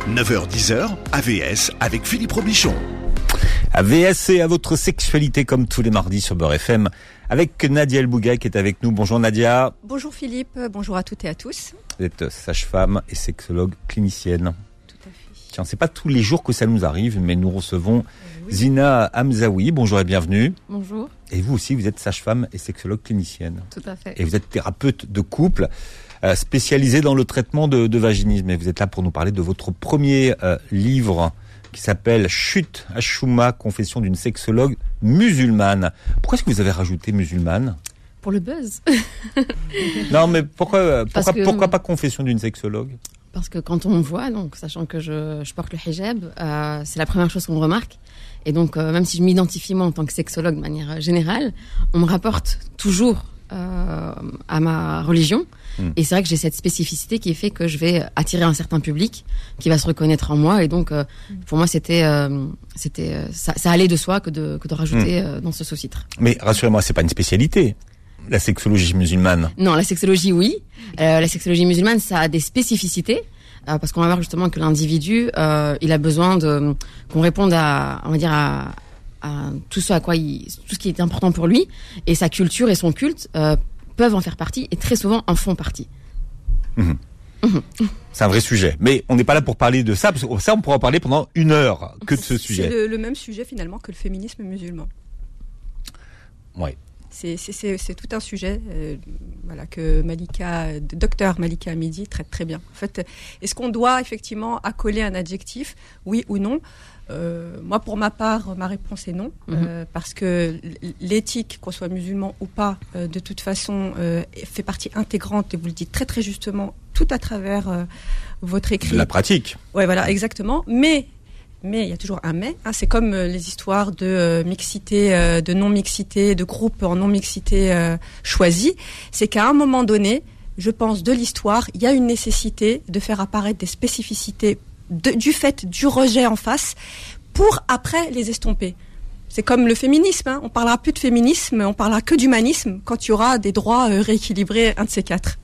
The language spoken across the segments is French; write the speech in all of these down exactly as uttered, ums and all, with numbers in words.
neuf heures dix heures, A V S avec Philippe Robichon. A V S et à votre sexualité comme tous les mardis sur Beurre F M avec Nadia El Bouga qui est avec nous. Bonjour Nadia. Bonjour Philippe, bonjour à toutes et à tous. Vous êtes sage-femme et sexologue clinicienne. Tout à fait. Tiens, c'est pas tous les jours que ça nous arrive, mais nous recevons euh, oui. Zina Hamzaoui. Bonjour et bienvenue. Bonjour. Et vous aussi, vous êtes sage-femme et sexologue clinicienne. Tout à fait. Et vous êtes thérapeute de couple, euh, spécialisée dans le traitement de, de vaginisme. Et vous êtes là pour nous parler de votre premier euh, livre qui s'appelle Chut Hashouma, confession d'une sexologue musulmane. Pourquoi est-ce que vous avez rajouté musulmane ? Pour le buzz. Non, mais pourquoi, pourquoi, que, pourquoi pas confession d'une sexologue ? Parce que quand on me voit, donc, sachant que je, je porte le hijab, euh, c'est la première chose qu'on remarque. Et donc, euh, même si je m'identifie moi en tant que sexologue de manière générale, on me rapporte toujours euh, à ma religion. Mmh. Et c'est vrai que j'ai cette spécificité qui fait que je vais attirer un certain public qui va se reconnaître en moi. Et donc, euh, pour moi, c'était, euh, c'était, euh, ça, ça allait de soi que de, que de rajouter mmh. euh, dans ce sous-titre. Mais rassurez-moi, c'est pas une spécialité, la sexologie musulmane. Non, la sexologie, oui. Euh, la sexologie musulmane, ça a des spécificités. Euh, parce qu'on va voir justement que l'individu, euh, il a besoin de qu'on réponde à, on va dire à, à tout ce à quoi il, tout ce qui est important pour lui, et sa culture et son culte euh, peuvent en faire partie et très souvent en font partie. Mmh. Mmh. C'est un vrai sujet, mais on n'est pas là pour parler de ça, parce que ça on pourra en parler pendant une heure que de ce sujet. C'est le, le même sujet finalement que le féminisme musulman. Ouais. C'est, c'est, c'est, c'est tout un sujet euh, voilà, que Malika, docteur Malika Hamidi traite très bien. En fait, est-ce qu'on doit effectivement accoler un adjectif, oui ou non ? euh, Moi, pour ma part, ma réponse est non, mm-hmm. euh, parce que l'éthique, qu'on soit musulman ou pas, euh, de toute façon, euh, fait partie intégrante, et vous le dites très très justement, tout à travers euh, votre écrit. La pratique. Ouais, voilà, exactement. Mais Mais il y a toujours un mais. Hein, c'est comme euh, les histoires de euh, mixité, euh, de non-mixité, de groupes en non-mixité euh, choisis. C'est qu'à un moment donné, je pense, de l'histoire, il y a une nécessité de faire apparaître des spécificités de, du fait du rejet en face pour après les estomper. C'est comme le féminisme. Hein, on parlera plus de féminisme, on parlera que d'humanisme quand il y aura des droits euh, rééquilibrés, un de ces quatre.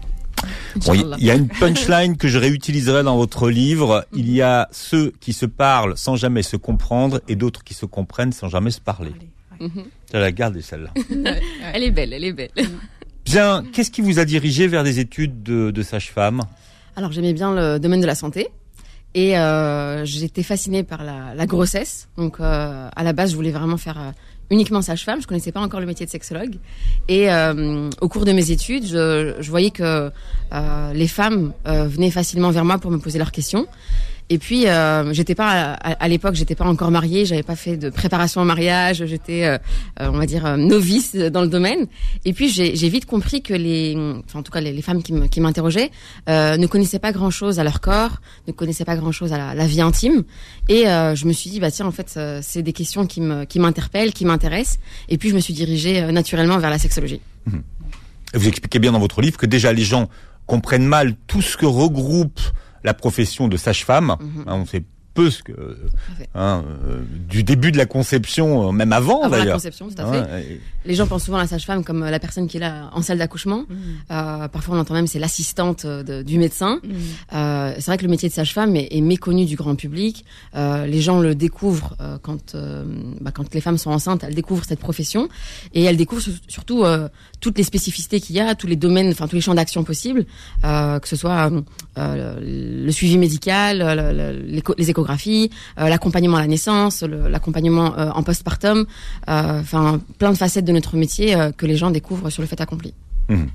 Bon, il y a une punchline que je réutiliserai dans votre livre. Il y a ceux qui se parlent sans jamais se comprendre et d'autres qui se comprennent sans jamais se parler. Mm-hmm. Je la garde, celle-là. Elle est belle, elle est belle. Bien, qu'est-ce qui vous a dirigé vers des études de, de sage-femme ? Alors, j'aimais bien le domaine de la santé. Et euh, j'étais fascinée par la, la grossesse. Donc, euh, à la base, je voulais vraiment faire euh, uniquement sage-femme. Je connaissais pas encore le métier de sexologue. Et euh, au cours de mes études, je, je voyais que euh, les femmes euh, venaient facilement vers moi pour me poser leurs questions. Et puis, euh, j'étais pas à, à l'époque, j'étais pas encore mariée, j'avais pas fait de préparation au mariage, j'étais, euh, on va dire, euh, novice dans le domaine. Et puis, j'ai, j'ai vite compris que les, enfin, en tout cas, les, les femmes qui, me, qui m'interrogeaient euh, ne connaissaient pas grand-chose à leur corps, ne connaissaient pas grand-chose à la, la vie intime. Et euh, je me suis dit, bah tiens, en fait, euh, c'est des questions qui me, qui m'interpellent, qui m'intéressent. Et puis, je me suis dirigée euh, naturellement vers la sexologie. Mmh. Vous expliquez bien dans votre livre que déjà les gens comprennent mal tout ce que regroupe la profession de sage-femme. Mmh. Hein, on sait peu ce que hein, euh, du début de la conception, même avant, avant d'ailleurs. La conception, tout à fait. Hein, et... Les gens pensent souvent à la sage-femme comme la personne qui est là en salle d'accouchement. Mmh. Euh, parfois, on entend même c'est l'assistante de, du médecin. Mmh. Euh, c'est vrai que le métier de sage-femme est, est méconnu du grand public. Euh, les gens le découvrent euh, quand, euh, bah, quand les femmes sont enceintes. Elles découvrent cette profession et elles découvrent surtout euh, toutes les spécificités qu'il y a, tous les domaines, enfin tous les champs d'action possibles, euh, que ce soit euh, le suivi médical, le, le, les, les échographies, euh, l'accompagnement à la naissance, le, l'accompagnement euh, en postpartum, enfin euh, plein de facettes de notre métier euh, que les gens découvrent sur le fait accompli. Mmh.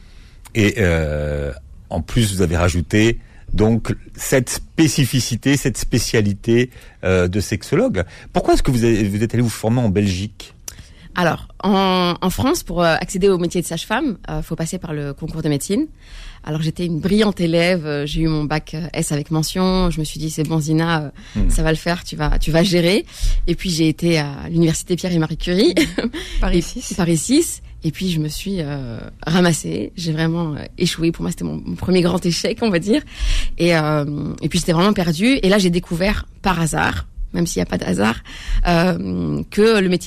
Et euh, en plus, vous avez rajouté donc cette spécificité, cette spécialité euh, de sexologue. Pourquoi est-ce que vous, avez, vous êtes allé vous former en Belgique ? Alors, en, en France, pour euh, accéder au métier de sage-femme, il euh, faut passer par le concours de médecine. Alors, j'étais une brillante élève. Euh, j'ai eu mon bac euh, S avec mention. Je me suis dit, c'est bon, Zina, euh, mmh. ça va le faire. Tu vas, tu vas gérer. Et puis, j'ai été à l'université Pierre et Marie Curie, Paris six. Paris six. Et puis, je me suis euh, ramassée. J'ai vraiment euh, échoué. Pour moi, c'était mon, mon premier grand échec, on va dire. Et, euh, et puis, j'étais vraiment perdue. Et là, j'ai découvert par hasard, même s'il n'y a pas de hasard, euh, que le métier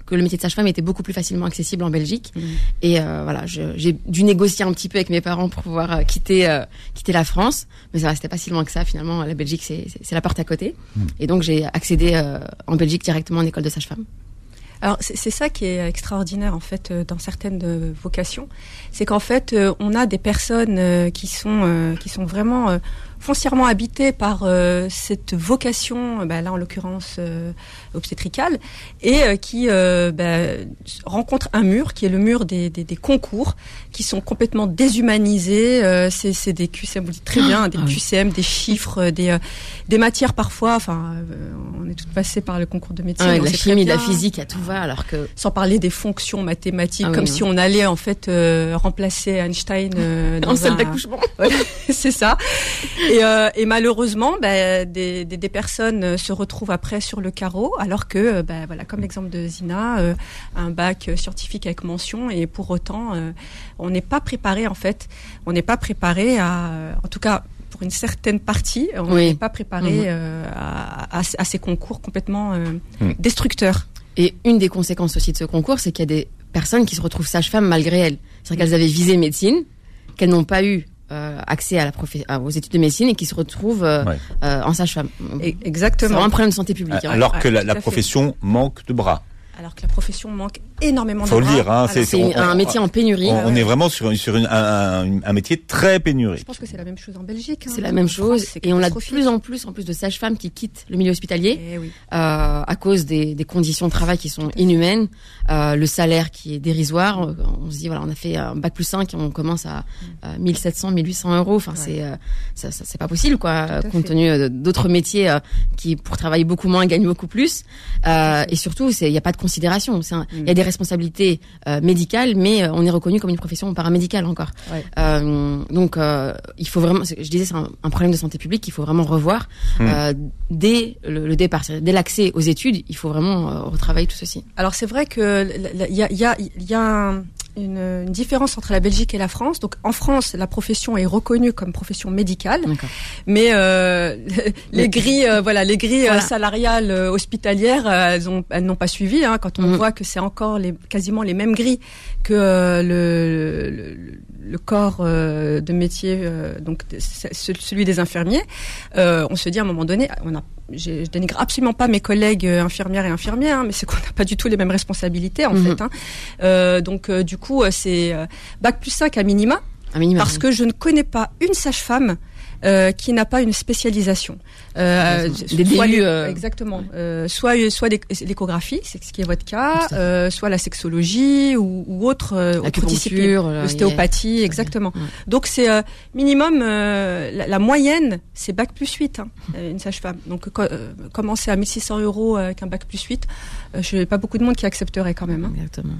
que le métier de sage-femme était beaucoup plus facilement accessible en Belgique. Mmh. Et euh, voilà, je, j'ai dû négocier un petit peu avec mes parents pour pouvoir euh, quitter euh, quitter la France, mais ça restait pas si loin que ça. Finalement, la Belgique, c'est c'est, c'est la porte à côté. Mmh. Et donc j'ai accédé euh, en Belgique directement en école de sage-femme. Alors c'est, c'est ça qui est extraordinaire en fait euh, dans certaines euh, vocations, c'est qu'en fait euh, on a des personnes euh, qui sont euh, qui sont vraiment euh, foncièrement habitées par euh, cette vocation, bah, là en l'occurrence euh, obstétricale, et euh, qui euh, bah, rencontrent un mur qui est le mur des, des, des concours, qui sont complètement déshumanisés. Euh, c'est, c'est des Q C M, vous dites très bien, des ah, Q C M, oui. des chiffres, des euh, des matières parfois. Enfin, euh, on est toutes passées par le concours de médecine. Ah, la chimie, la physique, à tout va, alors que sans parler des fonctions mathématiques, ah, comme oui, si non. on allait en fait euh, remplacer Einstein euh, dans en salle un... d'accouchement. Voilà, c'est ça. Et, euh, et malheureusement, bah, des, des, des personnes se retrouvent après sur le carreau, alors que, bah, voilà, comme l'exemple de Zina, euh, un bac scientifique avec mention, et pour autant, euh, on n'est pas préparé en fait, on n'est pas préparé à, en tout cas. Pour une certaine partie, on oui. n'est pas préparé mmh. euh, à, à, à ces concours complètement euh, mmh. destructeurs. Et une des conséquences aussi de ce concours, c'est qu'il y a des personnes qui se retrouvent sages-femmes malgré elles. C'est-à-dire qu'elles avaient visé médecine, qu'elles n'ont pas eu euh, accès à la prof... aux études de médecine et qui se retrouvent euh, ouais. euh, en sage-femme. Et exactement. C'est vraiment un problème de santé publique. Hein. Alors ouais, que la, la profession fait. manque de bras. Alors que la profession manque énormément de Faut bras. le dire, hein, c'est, c'est on, un on, métier en pénurie. On, on est vraiment sur, sur une, un, un métier très pénurique. Je pense que c'est la même chose en Belgique. Hein. C'est la même chose. France, et on a de plus en plus, en plus de sages-femmes qui quittent le milieu hospitalier eh oui. euh, à cause des, des conditions de travail qui sont inhumaines, euh, le salaire qui est dérisoire. On se dit voilà, on a fait un bac plus cinq et on commence à euh, mille sept cents, mille huit cents euros. Enfin, ouais. c'est, euh, ça, ça, c'est pas possible, quoi, compte fait. tenu d'autres métiers euh, qui, pour travailler beaucoup moins, gagnent beaucoup plus. Euh, et surtout, il n'y a pas de considération. C'est un, il y a des responsabilités euh, médicales, mais euh, on est reconnu comme une profession paramédicale encore. Ouais. Euh, donc, euh, il faut vraiment, je disais, c'est un, un problème de santé publique qu'il faut vraiment revoir mmh. euh, dès le, le départ, c'est-à-dire dès l'accès aux études. Il faut vraiment euh, retravailler tout ceci. Alors, c'est vrai que il y a, il y a, il y a un, une, une différence entre la Belgique et la France. Donc, en France, la profession est reconnue comme profession médicale, D'accord. mais euh, les mais, grilles, euh, voilà, les grilles voilà. salariales euh, hospitalières, euh, elles, ont, elles n'ont pas suivi. Hein, quand on mmh. voit que c'est encore les, quasiment les mêmes grilles que euh, le, le, le corps euh, de métier, euh, donc celui des infirmiers, euh, on se dit à un moment donné, on a, je, je dénigre absolument pas mes collègues infirmières et infirmiers, hein, mais c'est qu'on n'a pas du tout les mêmes responsabilités en mmh. fait. Hein. Euh, donc euh, du coup, c'est euh, bac plus cinq à minima, à minima parce oui. que je ne connais pas une sage-femme Euh, qui n'a pas une spécialisation. Euh, des soit débuts, les, euh... exactement. Euh, soit soit l'échographie, c'est ce qui est votre cas, euh, soit la sexologie ou, ou autre, euh, autre discipline, l'ostéopathie, yeah. exactement. Ouais. Donc c'est euh, minimum euh, la, la moyenne, c'est bac plus huit, hein, une sage-femme. Donc euh, commencer à mille six cents euros avec un bac plus huit, euh, je n'ai pas beaucoup de monde qui accepterait quand même. Hein. Exactement.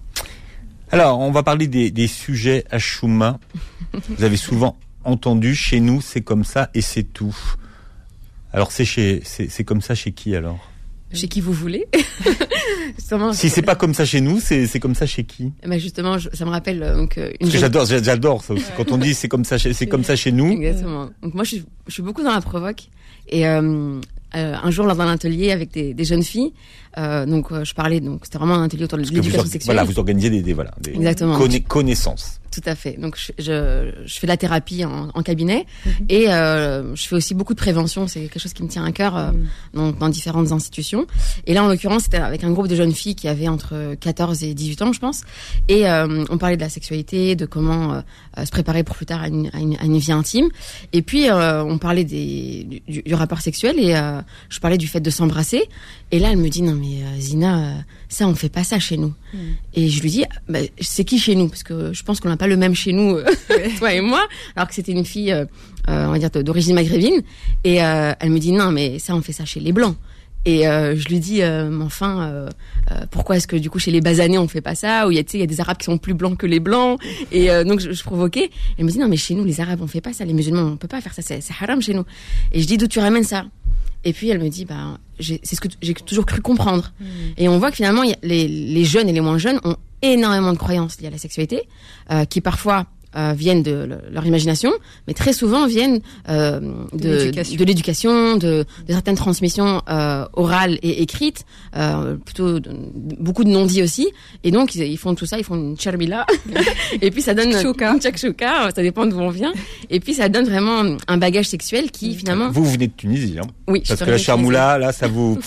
Alors on va parler des, des sujets à Chouma. Vous avez souvent entendu, chez nous, c'est comme ça et c'est tout. Alors c'est chez, c'est, c'est comme ça chez qui alors ? Chez qui vous voulez. Justement, si c'est pas comme ça chez nous, c'est, c'est comme ça chez qui ? Ben justement, je, ça me rappelle donc une. Parce que j'adore, j'adore ça aussi. Quand on dit c'est comme ça, chez, c'est comme ça chez nous. Exactement. Donc moi, je suis, je suis beaucoup dans la provoque et euh, euh, un jour lors d'un atelier avec des, des jeunes filles. Euh, donc euh, je parlais, donc c'était vraiment un atelier autour de l'éducation vous, sexuelle. Voilà, vous organisez des, des voilà, des Exactement. Conna- connaissances. Tout à fait. Donc je, je, je fais de la thérapie en, en cabinet mmh. et euh, je fais aussi beaucoup de prévention. C'est quelque chose qui me tient à cœur euh, mmh. dans, dans différentes institutions. Et là, en l'occurrence, c'était avec un groupe de jeunes filles qui avaient entre quatorze et dix-huit ans, je pense. Et euh, on parlait de la sexualité, de comment euh, se préparer pour plus tard à une, à une, à une vie intime. Et puis euh, on parlait des, du, du rapport sexuel et euh, je parlais du fait de s'embrasser. Et là, elle me dit non mais euh, Zina, euh, ça on fait pas ça chez nous. Mmh. Et je lui dis bah, c'est qui chez nous, parce que je pense qu'on n'a pas le même chez nous, euh, toi et moi, alors que c'était une fille, euh, euh, on va dire d'origine maghrébine. Et euh, elle me dit non mais ça on fait ça chez les blancs. Et euh, je lui dis euh, enfin euh, euh, pourquoi est-ce que du coup chez les basanés on fait pas ça, où il y a tu sais il y a des arabes qui sont plus blancs que les blancs. Et euh, donc je, je provoquais. Elle me dit non mais chez nous les arabes on fait pas ça, les musulmans on peut pas faire ça, c'est, c'est haram chez nous. Et je dis d'où tu ramènes ça? Et puis elle me dit bah j'ai, c'est ce que t- j'ai toujours cru comprendre. Mmh. Et on voit que finalement y a les, les jeunes et les moins jeunes ont énormément de croyances liées à la sexualité, euh, qui parfois euh, viennent de le, leur imagination, mais très souvent viennent euh, de, de l'éducation, de, l'éducation, de, de certaines transmissions euh, orales et écrites, euh, plutôt de, beaucoup de non-dits aussi. Et donc ils, ils font tout ça, ils font une cherbila, et puis ça donne une shakshuka, ça dépend d'où on vient. Et puis ça donne vraiment un bagage sexuel qui finalement. Vous, vous venez de Tunisie, hein? Oui. Parce que la charmoula, là, ça vous.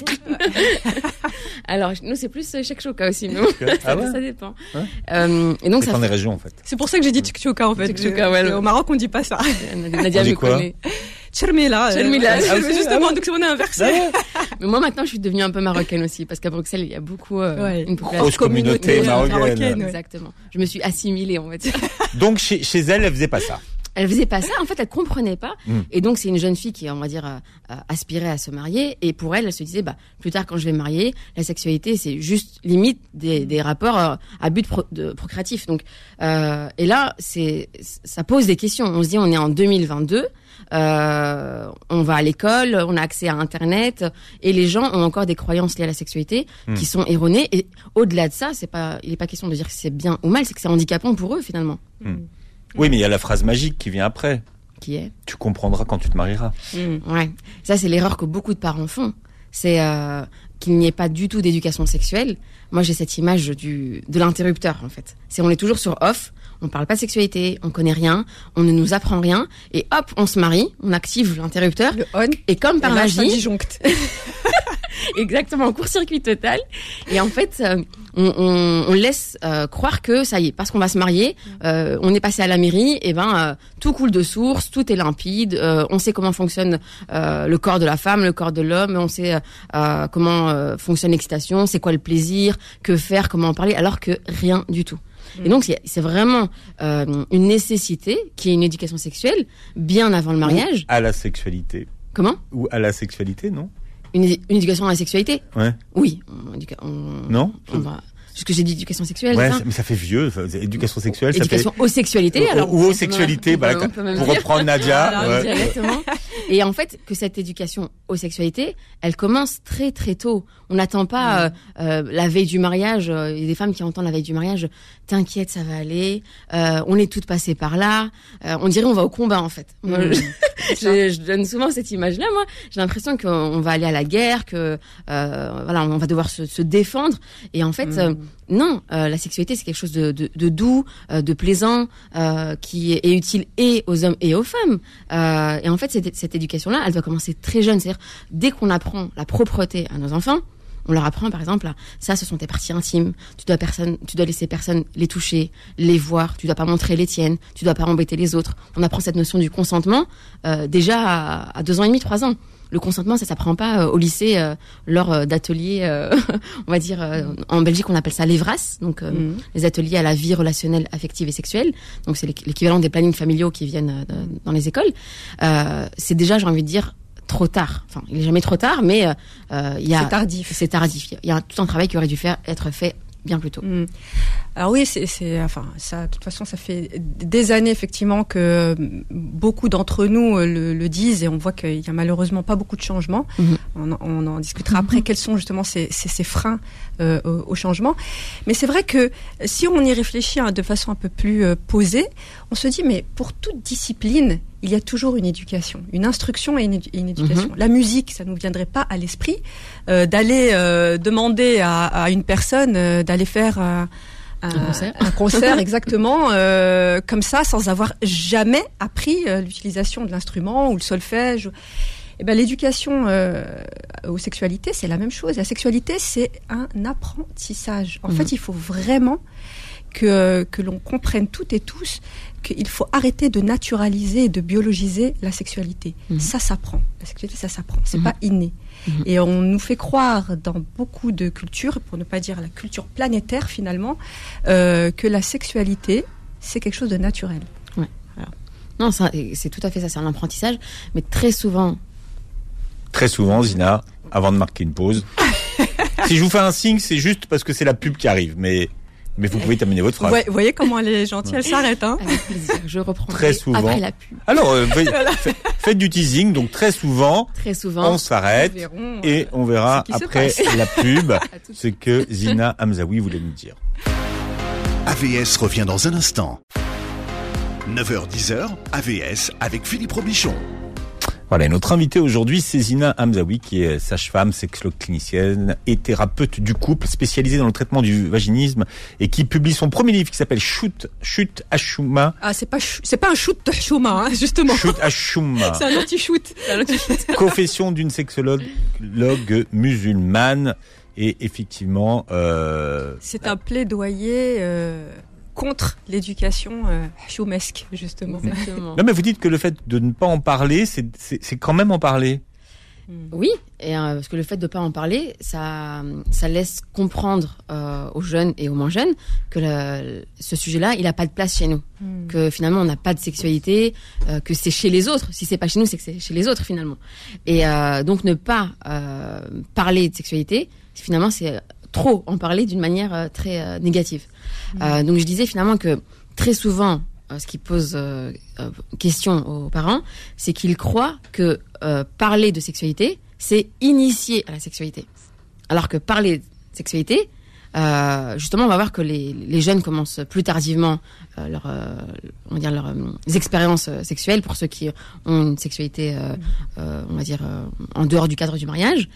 Alors nous c'est plus shakshuka aussi, nous. Ah ouais? Ça dépend. Ouais. Euh, et donc ça. Ça des fait... régions en fait. C'est pour ça que j'ai dit tchouka en fait. Tchouka, ouais. Au Maroc on dit pas ça. Nadia me connaît. Tchermila. Tchermila. Euh, ah, justement, donc on est inversé. Mais moi maintenant je suis devenue un peu marocaine aussi parce qu'à Bruxelles il y a beaucoup euh, ouais. une population. Grosse communauté marocaine. marocaine ouais. Exactement. Je me suis assimilée on va dire. Donc chez, chez elle, elle faisait pas ça. Elle faisait pas ça, en fait, elle comprenait pas. Mm. Et donc, c'est une jeune fille qui, on va dire, euh, aspirait à se marier. Et pour elle, elle se disait, bah, plus tard, quand je vais me marier, la sexualité, c'est juste limite des, des rapports euh, à but pro, de, procréatif. Donc, euh, et là, c'est, ça pose des questions. On se dit, on est en deux mille vingt-deux, euh, on va à l'école, on a accès à Internet, et les gens ont encore des croyances liées à la sexualité mm. qui sont erronées. Et au-delà de ça, c'est pas, il n'est pas question de dire que c'est bien ou mal, c'est que c'est handicapant pour eux, finalement. Mm. Oui, mais il y a la phrase magique qui vient après. Qui est ? Tu comprendras quand tu te marieras. Mmh. Ouais, ça c'est l'erreur que beaucoup de parents font. C'est euh, qu'il n'y ait pas du tout d'éducation sexuelle. Moi, j'ai cette image du de l'interrupteur en fait. C'est on est toujours sur off, on parle pas de sexualité, on connaît rien, on ne nous apprend rien, et hop, on se marie, on active l'interrupteur. Le on. Et comme par magie, disjoncte. Exactement, court-circuit total. Et en fait, euh, on, on, on laisse euh, croire que ça y est, parce qu'on va se marier, euh, on est passé à la mairie, et ben euh, tout coule de source, tout est limpide, euh, on sait comment fonctionne euh, le corps de la femme, le corps de l'homme, on sait euh, comment euh, fonctionne l'excitation, c'est quoi le plaisir, que faire, comment en parler, alors que rien du tout. Et donc, c'est vraiment euh, une nécessité qu'il y ait une éducation sexuelle bien avant le mariage. Ou à la sexualité. Comment ? Ou à la sexualité, non ? Une, une éducation à la sexualité ? Ouais. Oui. On, on, non on va... Ce que j'ai dit, éducation sexuelle, ouais, ça mais ça fait vieux. Éducation sexuelle, éducation ça fait... aux sexualités, alors. Ou aux sexualités, bah, pour dire. reprendre Nadia. Alors, ouais. Exactement. Et en fait, que cette éducation aux sexualités, elle commence très très tôt. On n'attend pas mmh. euh, euh, la veille du mariage. Euh, il y a des femmes qui entendent la veille du mariage. T'inquiète, ça va aller. Euh, on est toutes passées par là. Euh, on dirait on va au combat en fait. Mmh. Moi, je, je, je donne souvent cette image-là. Moi, j'ai l'impression qu'on va aller à la guerre, que euh, voilà, on va devoir se, se défendre. Et en fait, mmh. euh, non. Euh, la sexualité, c'est quelque chose de, de, de doux, euh, de plaisant, euh, qui est utile et aux hommes et aux femmes. Euh, et en fait, cette, cette éducation-là, elle doit commencer très jeune. C'est-à-dire, dès qu'on apprend la propreté à nos enfants, on leur apprend, par exemple, ça, ce sont tes parties intimes. Tu dois personne, tu dois laisser personne les toucher, les voir. Tu dois pas montrer les tiennes. Tu dois pas embêter les autres. On apprend cette notion du consentement euh, déjà à, à deux ans et demi, trois ans. Le consentement, ça s'apprend pas euh, au lycée euh, lors euh, d'ateliers, euh, on va dire, euh, en Belgique, on appelle ça l'Evras, donc euh, mmh. les ateliers à la vie relationnelle, affective et sexuelle. Donc c'est l'équivalent des plannings familiaux qui viennent euh, dans les écoles. Euh, c'est déjà, j'ai envie de dire, trop tard. Enfin, il est jamais trop tard, mais euh, il y a... C'est tardif. C'est tardif. Il y a un, tout un travail qui aurait dû faire, être fait bien plus tôt. Mmh. Alors oui, c'est, c'est, enfin, ça, de toute façon, ça fait des années effectivement que beaucoup d'entre nous le, le disent et on voit qu'il y a malheureusement pas beaucoup de changements. Mmh. On, on en discutera mmh. après. Quels sont justement ces, ces, ces freins euh, au, au changement. Mais c'est vrai que si on y réfléchit hein, de façon un peu plus euh, posée, on se dit mais pour toute discipline, il y a toujours une éducation, une instruction et une, et une éducation. Mmh. La musique, ça nous viendrait pas à l'esprit euh, d'aller euh, demander à, à une personne euh, d'aller faire euh, un, un concert, un concert exactement euh, comme ça, sans avoir jamais appris euh, l'utilisation de l'instrument ou le solfège. Eh ben, l'éducation euh, aux sexualités, c'est la même chose. La sexualité, c'est un apprentissage. En mmh. fait, il faut vraiment que que l'on comprenne toutes et tous qu'il faut arrêter de naturaliser et de biologiser la sexualité. Mmh. Ça s'apprend. La sexualité, ça s'apprend. C'est mmh. pas inné. Mmh. Et on nous fait croire dans beaucoup de cultures, pour ne pas dire la culture planétaire finalement, euh, que la sexualité, c'est quelque chose de naturel. Ouais. Alors, non, ça, c'est tout à fait ça, c'est un apprentissage. Mais très souvent... Très souvent, Zina, avant de marquer une pause, si je vous fais un signe, c'est juste parce que c'est la pub qui arrive, mais... Mais vous pouvez terminer votre phrase. Vous voyez comment elle est gentille, elle s'arrête. Hein. Avec plaisir, je reprends très souvent. Après la pub. Alors, euh, voilà. Faites du teasing, donc très souvent, très souvent on s'arrête verrons, et on verra après la pub ce que Zina Hamzaoui voulait nous dire. A V S revient dans un instant. neuf heures dix heures, A V S avec Philippe Robichon. Voilà, et notre invitée aujourd'hui, c'est Zina Hamzaoui, qui est sage-femme, sexologue clinicienne et thérapeute du couple, spécialisée dans le traitement du vaginisme et qui publie son premier livre qui s'appelle Chut, Chut Hashouma. Ah, c'est pas, ch- c'est pas un shoot de Hashouma, hein, justement. Chut Hashouma. C'est un anti-shoot. C'est un anti-shoot. Confession d'une sexologue musulmane. Et effectivement, euh, c'est un plaidoyer euh, contre l'éducation euh, choumesque, justement. Exactement. Non, mais vous dites que le fait de ne pas en parler, c'est, c'est, c'est quand même en parler. Oui, et euh, parce que le fait de ne pas en parler, ça, ça laisse comprendre euh, aux jeunes et aux moins jeunes que le, ce sujet-là, il n'a pas de place chez nous. Mm. Que finalement, on n'a pas de sexualité, euh, que c'est chez les autres. Si c'est pas chez nous, c'est que c'est chez les autres finalement. Et euh, donc, ne pas euh, parler de sexualité, finalement, c'est trop en parler d'une manière euh, très euh, négative. Mm. Euh, donc, je disais finalement que très souvent, ce qui pose euh, euh, question aux parents, c'est qu'ils croient que euh, parler de sexualité, c'est initier à la sexualité. Alors que parler de sexualité, euh, justement, on va voir que les, les jeunes commencent plus tardivement euh, leur, euh, on va dire leurs euh, expériences sexuelles, pour ceux qui ont une sexualité, euh, euh, on va dire, euh, en dehors du cadre du mariage,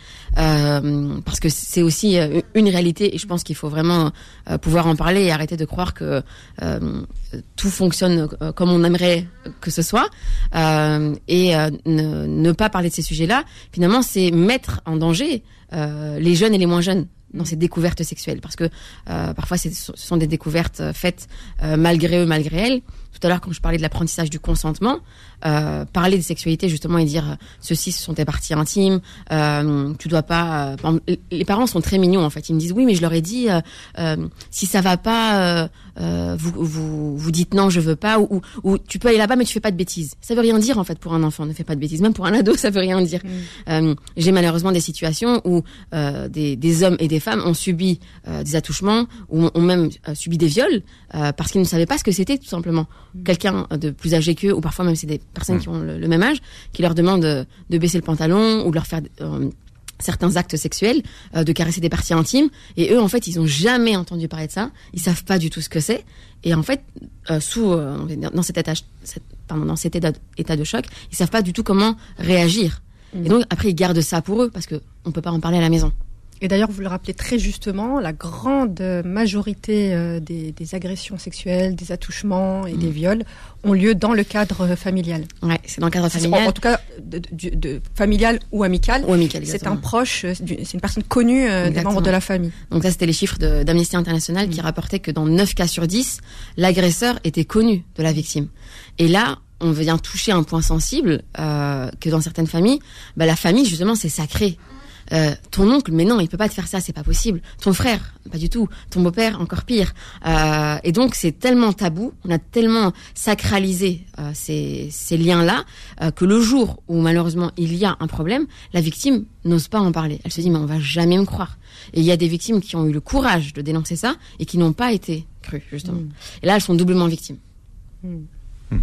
euh, parce que c'est aussi euh, une réalité, et je pense qu'il faut vraiment euh, pouvoir en parler et arrêter de croire que euh, tout fonctionne euh, comme on aimerait que ce soit, euh, et euh, ne, ne pas parler de ces sujets-là, finalement, c'est mettre en danger euh, les jeunes et les moins jeunes dans ces découvertes sexuelles, parce que euh, parfois c'est, ce sont des découvertes faites euh, malgré eux, malgré elles. Tout à l'heure, quand je parlais de l'apprentissage du consentement, euh, parler de sexualité justement et dire euh, ceci, ce sont tes parties intimes, euh, tu dois pas. Euh, les parents sont très mignons en fait. Ils me disent oui, mais je leur ai dit euh, euh, si ça va pas, euh, euh, vous, vous vous dites non, je veux pas, ou, ou, ou tu peux aller là-bas, mais tu fais pas de bêtises. Ça veut rien dire en fait pour un enfant. Ne fais pas de bêtises. Même pour un ado, ça veut rien dire. Mmh. Euh, j'ai malheureusement des situations où euh, des, des hommes et des femmes ont subi euh, des attouchements ou ont même euh, subi des viols euh, parce qu'ils ne savaient pas ce que c'était tout simplement. Mmh. Quelqu'un de plus âgé qu'eux, ou parfois même c'est des personnes mmh. qui ont le, le même âge, qui leur demandent de, de baisser le pantalon ou de leur faire euh, certains actes sexuels, euh, de caresser des parties intimes, et eux en fait ils ont jamais entendu parler de ça, ils savent pas du tout ce que c'est, et en fait euh, sous euh, dans cet état, cette, pardon, dans cet état, état de choc, ils savent pas du tout comment réagir, mmh. et donc après ils gardent ça pour eux parce que on peut pas en parler à la maison. Et d'ailleurs, vous le rappelez très justement, la grande majorité euh, des, des agressions sexuelles, des attouchements et mmh. des viols ont lieu dans le cadre familial. Ouais, c'est dans le cadre familial. En, en tout cas, de, de, de familial ou amical. Ou amical, c'est un proche, c'est une personne connue euh, des membres de la famille. Donc ça, c'était les chiffres de, d'Amnesty International mmh. qui rapportaient que dans neuf cas sur dix, l'agresseur était connu de la victime. Et là, on vient toucher un point sensible, euh, que dans certaines familles, bah, la famille, justement, c'est sacré. Euh, ton oncle, mais non, il peut pas te faire ça, c'est pas possible. Ton frère, pas du tout. Ton beau-père, encore pire. Euh, et donc, c'est tellement tabou, on a tellement sacralisé euh, ces, ces liens-là, euh, que le jour où, malheureusement, il y a un problème, la victime n'ose pas en parler. Elle se dit, mais on va jamais me croire. Et il y a des victimes qui ont eu le courage de dénoncer ça et qui n'ont pas été crues, justement. Mmh. Et là, elles sont doublement victimes. Mmh. Mmh.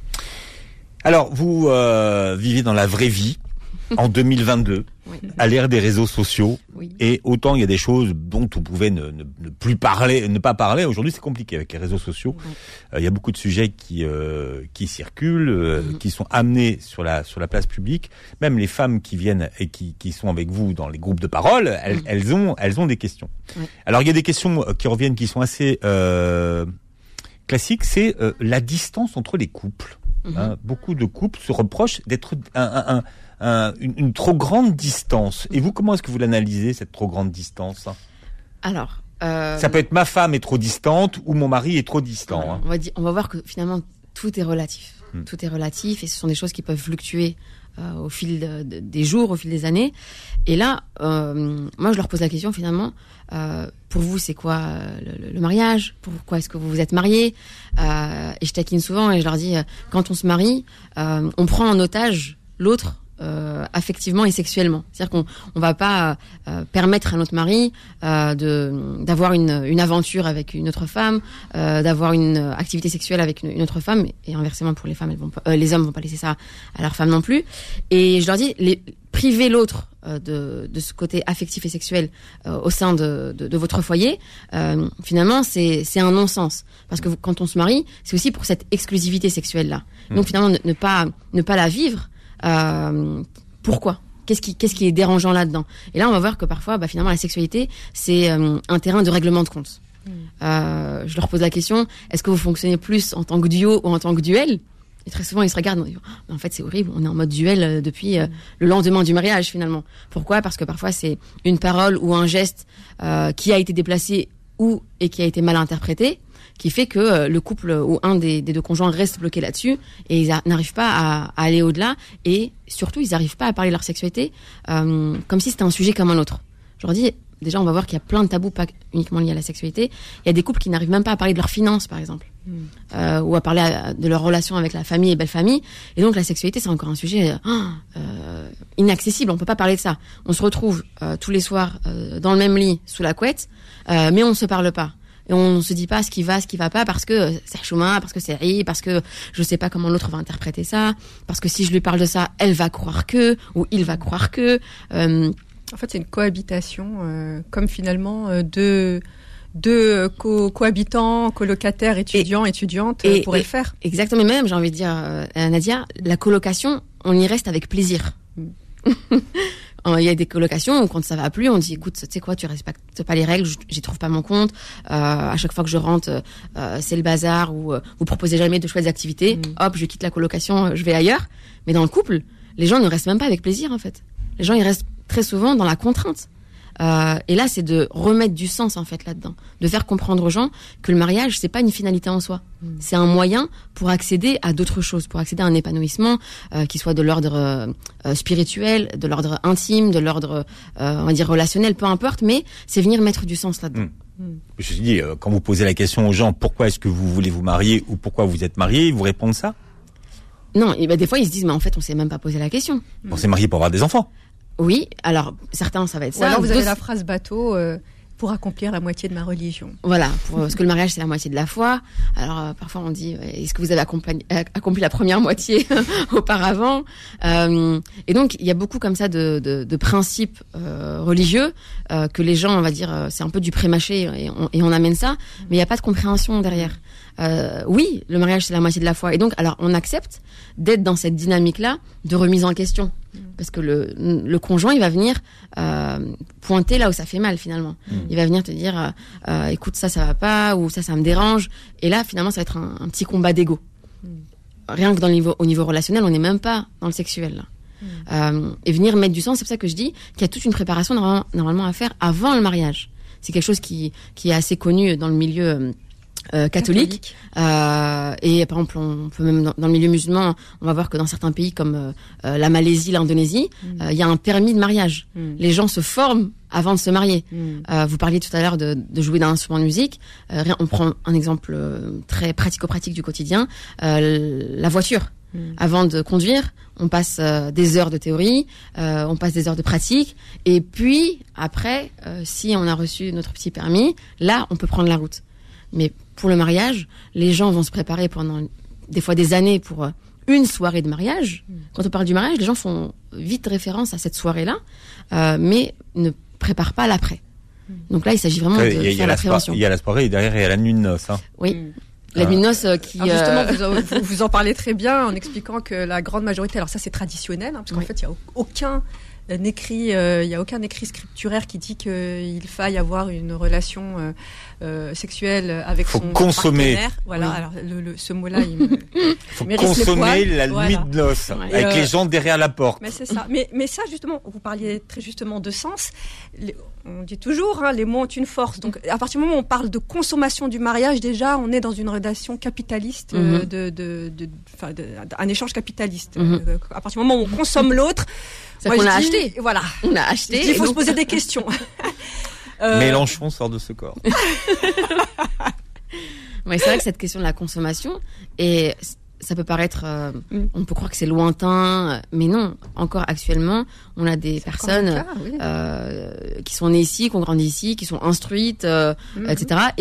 Alors, vous euh, vivez dans la vraie vie. En deux mille vingt-deux, oui. à l'ère des réseaux sociaux, oui. et autant il y a des choses dont on pouvait ne, ne, ne plus parler, ne pas parler. Aujourd'hui, c'est compliqué avec les réseaux sociaux. Oui. Euh, il y a beaucoup de sujets qui euh, qui circulent, euh, mm-hmm. qui sont amenés sur la sur la place publique. Même les femmes qui viennent et qui qui sont avec vous dans les groupes de parole, elles, mm-hmm. elles ont elles ont des questions. Oui. Alors il y a des questions qui reviennent, qui sont assez euh, classiques. C'est euh, la distance entre les couples. Mm-hmm. Hein, beaucoup de couples se reprochent d'être un, un, un Un, une, une trop grande distance. Et vous, comment est-ce que vous l'analysez, cette trop grande distance ? Alors, euh... ça peut être ma femme est trop distante ou mon mari est trop distant. Voilà, hein. on va dire, on va voir que finalement tout est relatif. Hmm. Tout est relatif, et ce sont des choses qui peuvent fluctuer euh, au fil de, de, des jours, au fil des années. Et là, euh, moi, je leur pose la question finalement. Euh, pour vous, c'est quoi euh, le, le mariage ? Pourquoi est-ce que vous vous êtes mariés ? euh, Et je taquine souvent et je leur dis euh, quand on se marie, euh, on prend en otage l'autre. Euh, affectivement et sexuellement, c'est-à-dire qu'on on va pas euh, permettre à notre mari euh, de d'avoir une une aventure avec une autre femme, euh, d'avoir une activité sexuelle avec une, une autre femme, et inversement pour les femmes, elles vont pas, euh, les hommes vont pas laisser ça à leur femme non plus. Et je leur dis, les, priver l'autre euh, de, de ce côté affectif et sexuel euh, au sein de, de, de votre foyer, euh, finalement, c'est, c'est un non-sens. Parce que vous, quand on se marie, c'est aussi pour cette exclusivité sexuelle-là. Mmh. Donc finalement, ne, ne pas ne pas la vivre. Euh, pourquoi ? Qu'est-ce qui, qu'est-ce qui est dérangeant là-dedans ? Et là, on va voir que parfois, bah, finalement, la sexualité, c'est euh, un terrain de règlement de compte. Mmh. Euh, je leur pose la question, est-ce que vous fonctionnez plus en tant que duo ou en tant que duel ? Et très souvent, ils se regardent, ils disent, oh, en fait, c'est horrible, on est en mode duel euh, depuis euh, le lendemain du mariage, finalement. Pourquoi ? Parce que parfois, c'est une parole ou un geste euh, qui a été déplacé ou et qui a été mal interprété, qui fait que euh, le couple ou un des, des deux conjoints reste bloqué là-dessus et ils a, n'arrivent pas à, à aller au-delà et surtout, ils n'arrivent pas à parler de leur sexualité euh, comme si c'était un sujet comme un autre. Je leur dis, déjà, on va voir qu'il y a plein de tabous, pas uniquement liés à la sexualité. Il y a des couples qui n'arrivent même pas à parler de leurs finances, par exemple, mmh. euh, ou à parler à, de leur relation avec la famille et belle-famille. Et donc, la sexualité, c'est encore un sujet euh, inaccessible. On peut pas parler de ça. On se retrouve euh, tous les soirs euh, dans le même lit, sous la couette, euh, mais on ne se parle pas. Et on ne se dit pas ce qui va, ce qui va pas, parce que c'est chouma, parce que c'est ri, parce que je sais pas comment l'autre va interpréter ça, parce que si je lui parle de ça, elle va croire que, ou il va croire que. Euh, En fait, c'est une cohabitation, euh, comme finalement euh, deux, deux co- cohabitants, colocataires, étudiants, et, étudiantes euh, et, pourraient et, le faire. Exactement, même, j'ai envie de dire, euh, Nadia, la colocation, on y reste avec plaisir. Mm. Il y a des colocations où quand ça va plus, on dit, écoute, tu sais quoi, tu respectes pas les règles, j'y trouve pas mon compte. Euh, à chaque fois que je rentre, euh, c'est le bazar, ou euh, vous proposez jamais de chouettes activités. Mm. Hop, je quitte la colocation, je vais ailleurs. Mais dans le couple, les gens ne restent même pas avec plaisir, en fait. Les gens, ils restent très souvent dans la contrainte. Euh, et là, c'est de remettre du sens, en fait, là-dedans. De faire comprendre aux gens que le mariage, c'est pas une finalité en soi. Mmh. C'est un moyen pour accéder à d'autres choses, pour accéder à un épanouissement euh, qui soit de l'ordre euh, spirituel, de l'ordre intime, de l'ordre, euh, on va dire, relationnel, peu importe, mais c'est venir mettre du sens là-dedans. Mmh. Mmh. Je me suis dit, euh, quand vous posez la question aux gens, pourquoi est-ce que vous voulez vous marier ou pourquoi vous êtes mariés, ils vous répondent ça ? Non, et ben, des fois, ils se disent, mais en fait, on s'est même pas posé la question. Mmh. On s'est marié pour avoir des enfants. Oui, alors certains ça va être Ou ça. alors vous avez la phrase bateau euh, pour accomplir la moitié de ma religion. Voilà, pour, parce que le mariage c'est la moitié de la foi. Alors euh, parfois on dit est-ce que vous avez accompli, accompli la première moitié auparavant euh, Et donc il y a beaucoup comme ça de, de, de principes euh, religieux euh, que les gens on va dire c'est un peu du pré-mâché et on, et on amène ça, mais il n'y a pas de compréhension derrière. Euh, oui, le mariage c'est la moitié de la foi et donc alors on accepte d'être dans cette dynamique-là de remise en question. Parce que le, le conjoint, il va venir euh, pointer là où ça fait mal finalement. Mmh. Il va venir te dire, euh, écoute, ça, ça va pas, ou ça, ça me dérange. Et là, finalement, ça va être un, un petit combat d'ego. Mmh. Rien que dans le niveau, au niveau relationnel, on n'est même pas dans le sexuel. Là. Mmh. Euh, et venir mettre du sens, c'est pour ça que je dis qu'il y a toute une préparation normalement, normalement à faire avant le mariage. C'est quelque chose qui, qui est assez connu dans le milieu Euh, catholique, catholique. Euh, et par exemple on peut même dans, dans le milieu musulman on va voir que dans certains pays comme euh, la Malaisie, l'Indonésie il mm. euh, y a un permis de mariage. mm. Les gens se forment avant de se marier. mm. euh, vous parliez tout à l'heure de, de jouer d'un instrument de musique. euh, on prend un exemple euh, très pratico-pratique du quotidien, euh, la voiture. mm. Avant de conduire on passe euh, des heures de théorie, euh, on passe des heures de pratique et puis après euh, si on a reçu notre petit permis, là on peut prendre la route. Mais pour le mariage, les gens vont se préparer pendant des fois des années pour une soirée de mariage. Mmh. Quand on parle du mariage, les gens font vite référence à cette soirée-là, euh, mais ne préparent pas l'après. Mmh. Donc là, il s'agit vraiment Après, de y a, faire y a la prévention. Il y a la soirée et derrière, il y a la nuit de noces. Hein. Oui. Mmh. La nuit de noces euh, qui... Alors justement, euh... vous, vous en parlez très bien en expliquant que la grande majorité... Alors ça, c'est traditionnel, hein, parce qu'en oui. fait, il n'y a aucun... écrit, il euh, y a aucun écrit scripturaire qui dit qu'il faille avoir une relation euh, euh, sexuelle avec faut son consommer. partenaire. Voilà, oui. alors le, le, ce mot-là, il me faut consommer la nuit voilà. de noces ouais. avec euh, les gens derrière la porte. Mais c'est ça. Mais, mais ça, justement, vous parliez très justement de sens. Les, on dit toujours, hein, les mots ont une force. Donc, à partir du moment où on parle de consommation du mariage, déjà, on est dans une relation capitaliste, mm-hmm. euh, de, de, de, de, de, un échange capitaliste. Mm-hmm. Euh, à partir du moment où on consomme l'autre, c'est qu'on a acheté. Voilà. On a acheté. Il faut donc... se poser des questions. euh... Mélenchon sort de ce corps. Ouais, c'est vrai que cette question de la consommation, et ça peut paraître, euh, mm. on peut croire que c'est lointain, mais non. Encore actuellement, on a des c'est personnes cas, oui. euh, qui sont nées ici, qui ont grandi ici, qui sont instruites, euh, mm-hmm. et cetera. Et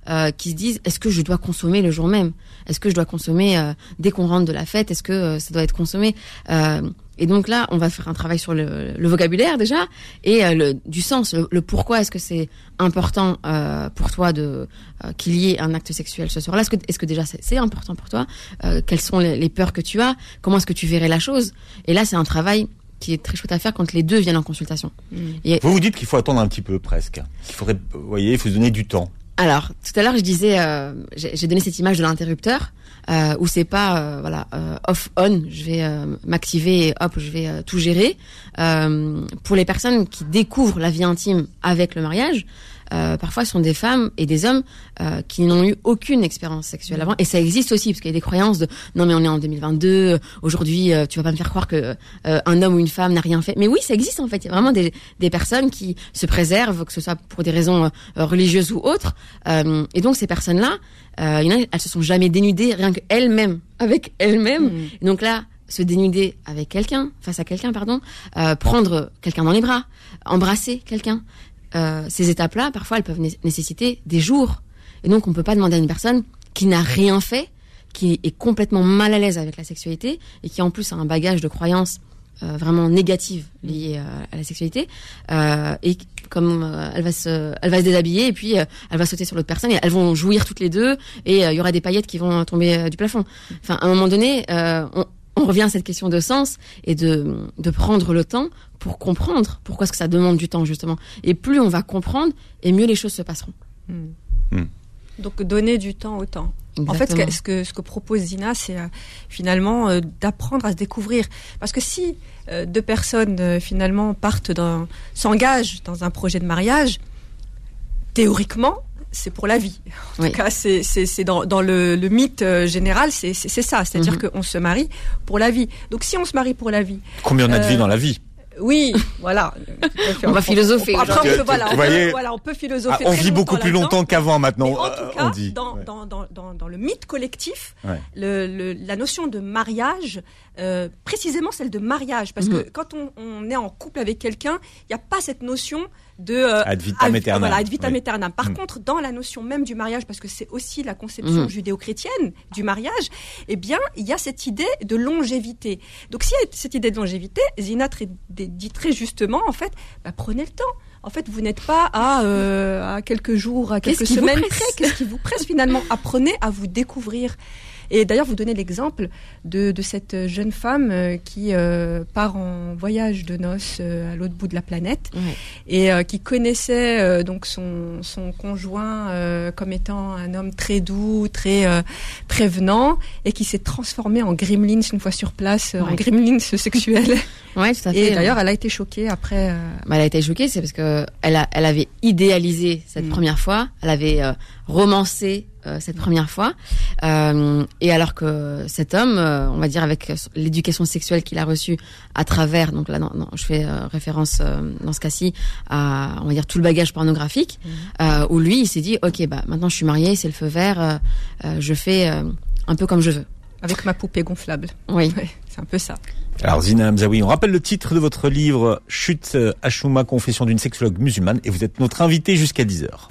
euh, qui se disent est-ce que je dois consommer le jour même ? Est-ce que je dois consommer euh, dès qu'on rentre de la fête ? Est-ce que euh, ça doit être consommé ? euh, Et donc là, on va faire un travail sur le, le vocabulaire déjà et euh, le, du sens, le, le pourquoi est-ce que c'est important euh, pour toi de euh, qu'il y ait un acte sexuel ce soir-là ? Est-ce que, est-ce que déjà c'est, c'est important pour toi ? euh, Quelles sont les, les peurs que tu as ? Comment est-ce que tu verrais la chose ? Et là, c'est un travail qui est très chouette à faire quand les deux viennent en consultation. Mmh. Et vous vous dites qu'il faut attendre un petit peu presque. Il faudrait, vous voyez, il faut se donner du temps. Alors, tout à l'heure, je disais, euh, j'ai, j'ai donné cette image de l'interrupteur, euh, où c'est pas, euh, voilà, euh, off-on, je vais euh, m'activer et hop, je vais euh, tout gérer. Euh, pour les personnes qui découvrent la vie intime avec le mariage, euh, parfois ce sont des femmes et des hommes euh, qui n'ont eu aucune expérience sexuelle avant, et ça existe aussi, parce qu'il y a des croyances de non mais on est en deux mille vingt-deux, aujourd'hui euh, tu vas pas me faire croire que euh, un homme ou une femme n'a rien fait. Mais oui, ça existe en fait. Il y a vraiment des, des personnes qui se préservent, que ce soit pour des raisons euh, religieuses ou autres, euh, et donc ces personnes-là, euh, il y en a, elles se sont jamais dénudées rien qu'elles-mêmes, avec elles-mêmes. Mmh. Et donc là, se dénuder avec quelqu'un, face à quelqu'un, pardon, euh, prendre quelqu'un dans les bras, embrasser quelqu'un. Euh, ces étapes-là, parfois, elles peuvent né- nécessiter des jours. Et donc, on peut pas demander à une personne qui n'a rien fait, qui est complètement mal à l'aise avec la sexualité et qui, en plus, a un bagage de croyances euh, vraiment négatives liées euh, à la sexualité. Euh, et comme euh, elle va se, elle va se déshabiller et puis euh, elle va sauter sur l'autre personne et elles vont jouir toutes les deux et il euh, y aura des paillettes qui vont tomber euh, du plafond. Enfin, à un moment donné, euh, on On revient à cette question de sens et de, de prendre le temps pour comprendre pourquoi est-ce que ça demande du temps, justement. Et plus on va comprendre, et mieux les choses se passeront. Mmh. Mmh. Donc, donner du temps au temps. Exactement. En fait, ce que, ce que, ce que propose Zina, c'est euh, finalement euh, d'apprendre à se découvrir. Parce que si euh, deux personnes, euh, finalement, partent dans, s'engagent dans un projet de mariage, théoriquement, c'est pour la vie. En oui. tout cas, c'est, c'est, c'est dans, dans le, le mythe euh, général, c'est, c'est, c'est ça. C'est-à-dire mm-hmm. qu'on se marie pour la vie. Donc, si on se marie pour la vie... Combien on a de euh, vie dans la vie ? Oui, voilà. On, on va philosopher. Après, on peut, voilà, on peut, voilà, on peut philosopher. Ah, on vit beaucoup plus longtemps qu'avant maintenant. Mais en tout cas, on dit. Dans, ouais. dans, dans, dans, dans le mythe collectif, ouais. le, le, la notion de mariage, euh, précisément celle de mariage, parce mm-hmm. que quand on, on est en couple avec quelqu'un, il n'y a pas cette notion de euh, ad vitam aeternam. Voilà, ad vitam oui. aeternam. Par mm. contre, dans la notion même du mariage, parce que c'est aussi la conception mm. judéo-chrétienne du mariage, eh bien, il y a cette idée de longévité. Donc, s'il y a cette idée de longévité, Zina très, dit très justement, en fait, bah, prenez le temps. En fait, vous n'êtes pas à, euh, à quelques jours, à quelques semaines près. Qu'est-ce qui vous presse finalement ? Apprenez à vous découvrir. Et d'ailleurs, vous donnez l'exemple de, de cette jeune femme euh, qui euh, part en voyage de noces euh, à l'autre bout de la planète ouais. et euh, qui connaissait euh, donc son, son conjoint euh, comme étant un homme très doux, très euh, prévenant, et qui s'est transformé en gremlins une fois sur place, ouais. en gremlins sexuel. Ouais, tout à fait. Et d'ailleurs, elle a été choquée après. Euh... Bah, elle a été choquée, c'est parce que elle a, elle avait idéalisé cette mmh. première fois, elle avait euh, romancé euh, cette première fois, euh, et alors que cet homme, euh, on va dire avec l'éducation sexuelle qu'il a reçue à travers, donc là, non, non, je fais euh, référence euh, dans ce cas-ci à, on va dire tout le bagage pornographique, mmh. euh, où lui, il s'est dit, ok, bah maintenant je suis mariée, c'est le feu vert, euh, euh, je fais euh, un peu comme je veux. Avec ma poupée gonflable. Oui, ouais, c'est un peu ça. Alors Zina Hamzaoui, on rappelle le titre de votre livre Chut Hashouma, confession d'une sexologue musulmane, et vous êtes notre invité jusqu'à dix heures.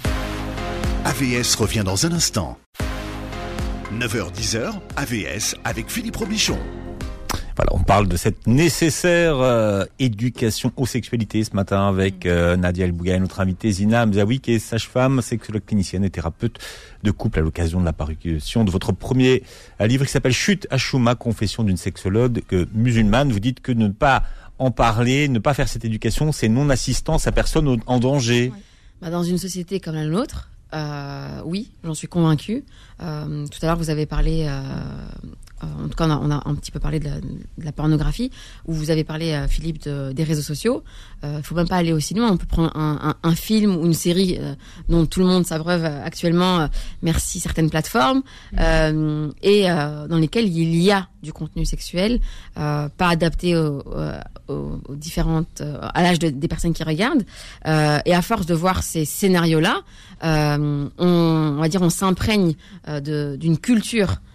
A V S revient dans un instant. neuf heures dix heures, A V S avec Philippe Robichon. Voilà, on parle de cette nécessaire euh, éducation aux sexualités ce matin avec euh, Nadia El Bougaï, notre invitée Zina Hamzaoui, qui est sage-femme, sexologue clinicienne et thérapeute de couple à l'occasion de la parution de votre premier euh, livre qui s'appelle Chut Hashouma, confession d'une sexologue euh, musulmane. Vous dites que ne pas en parler, ne pas faire cette éducation, c'est non-assistance à personne au, en danger. Oui. Bah, dans une société comme la nôtre, euh, oui, j'en suis convaincue. Euh, tout à l'heure, vous avez parlé... Euh, en tout cas, on a, on a un petit peu parlé de la, de la pornographie, où vous avez parlé, euh, Philippe, de, des réseaux sociaux. Il euh, faut même pas aller aussi loin. On peut prendre un, un, un film ou une série euh, dont tout le monde s'abreuve actuellement, euh, merci certaines plateformes, euh, et euh, dans lesquelles il y a du contenu sexuel, euh, pas adapté aux, aux, aux différentes, euh, à l'âge de, des personnes qui regardent. Euh, et à force de voir ces scénarios-là, euh, on, on va dire, on s'imprègne euh, de, d'une culture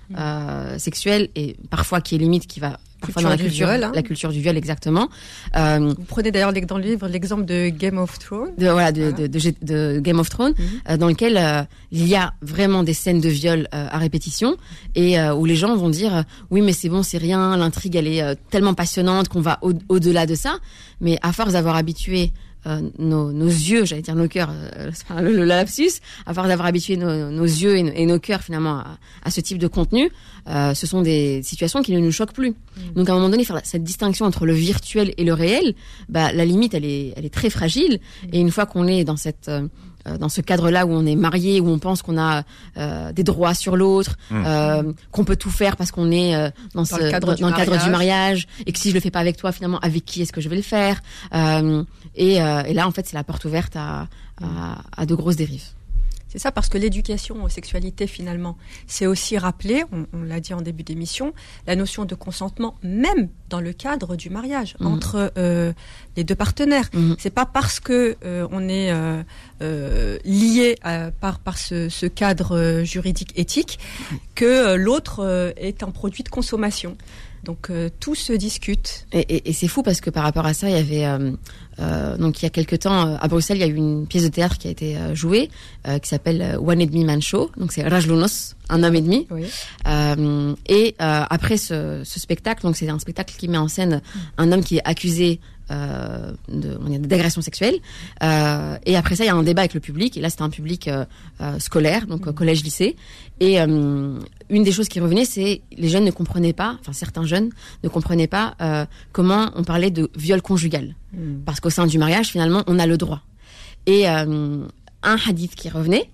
euh, sexuelle et parfois qui est limite, qui va parfois Culture dans la du culture, viol, hein. la culture du viol exactement. Euh, Vous prenez d'ailleurs dans le livre l'exemple de Game of Thrones. de voilà de, Voilà. de, de, de Game of Thrones, Mm-hmm. euh, dans lequel euh, il y a vraiment des scènes de viol euh, à répétition et euh, où les gens vont dire euh, oui mais c'est bon, c'est rien, l'intrigue elle est euh, tellement passionnante qu'on va au- au-delà de ça, mais à force d'avoir habitué euh, nos, nos yeux, j'allais dire nos cœurs, euh, c'est pas le, le lapsus, à force d'avoir habitué nos, nos yeux et, nos- et nos cœurs finalement à, à ce type de contenu, euh, ce sont des situations qui ne nous choquent plus. Donc à un moment donné, faire la- cette distinction entre le virtuel et le réel, bah la limite elle est, elle est très fragile. Et une fois qu'on est dans cette euh, dans ce cadre-là où on est marié, où on pense qu'on a euh, des droits sur l'autre, Mmh. euh, qu'on peut tout faire parce qu'on est euh, dans, ce, Dans le cadre dans, du dans le cadre du mariage. mariage, et que si je le fais pas avec toi, finalement, avec qui est-ce que je vais le faire euh, et, euh, et là, en fait, c'est la porte ouverte à, à, à de grosses dérives. C'est ça, parce que l'éducation aux sexualités, finalement, c'est aussi rappeler, on, on l'a dit en début d'émission, la notion de consentement, même dans le cadre du mariage, Mhm. entre euh, les deux partenaires. Mhm. C'est pas parce que euh, on est euh, euh, lié à- par par ce, ce cadre euh, juridique éthique que euh, l'autre euh, est un produit de consommation. Donc euh, tout se discute. Et, et, et c'est fou parce que par rapport à ça, il y avait euh, euh, donc il y a quelque temps euh, à Bruxelles, il y a eu une pièce de théâtre qui a été euh, jouée euh, qui s'appelle euh, One and Me Man Show. Donc c'est Rajlunos, un homme et demi. Oui. Euh, et euh, après ce, ce spectacle, donc c'est un spectacle qui met en scène un homme qui est accusé euh, de, on va dire, d'agression sexuelle. Euh, et après ça, il y a un débat avec le public. Et là, c'était un public euh, euh, scolaire, donc euh, collège-lycée. Et euh, une des choses qui revenait, c'est les jeunes ne comprenaient pas, enfin certains jeunes ne comprenaient pas euh, comment on parlait de viol conjugal. Mm. Parce qu'au sein du mariage, finalement, on a le droit. Et euh, un hadith qui revenait,